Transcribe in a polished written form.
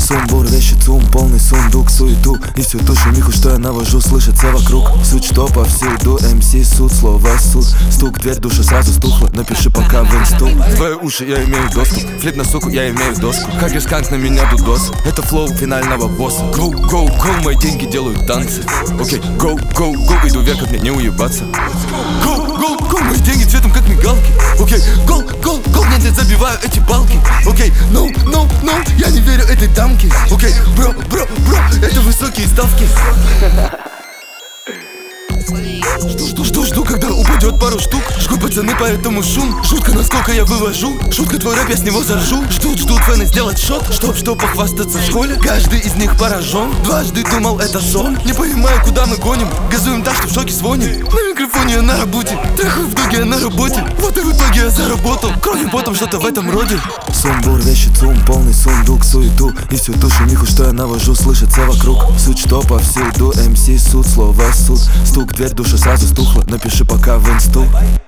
Сумбур, вещи, цум, полный сундук, суету и всю ту шумиху, что я навожу, слышится вокруг. Суть, что повсюду, МС, суд, слово суд. Стук, дверь, душа сразу стухла, напиши пока в инсту. В твои уши я имею доступ, флип на суку, я имею доску. Как сканк, на меня дудос, это флоу финального босса. Go, go, go, мои деньги делают танцы. Окей, go, go, go, иду вверх, от меня не уебаться. Go, go, go, мои деньги цветом как мигалки. Окей, go, go, go, я забиваю эти балки. Окей, no, no, no, я не верю этой дамке. Окей, бро, бро, бро, это высокие ставки. Жду, когда упадет пару штук. Жгут пацаны, поэтому шум. Шутка, насколько я вывожу. Шутка, твой рэп, я с него заржу. Ждут фэны сделать шот, чтоб похвастаться в школе. Каждый из них поражен. Дважды думал, это сон. Не понимаю, куда мы гоним. Газуем так, что в шоке звоним. На микрофоне я на работе. Трахаю в дуге, я на работе. Вот и в итоге я заработал. Кровью потом что-то в этом роде. Сумбур, вещи, цум, полный сундук, суету и всю ту шумиху, что я навожу, слышится вокруг. Суть, что повсюду, МС, суд, слово суд. Стук, дверь, душа сразу стухла, напиши пока в инсту.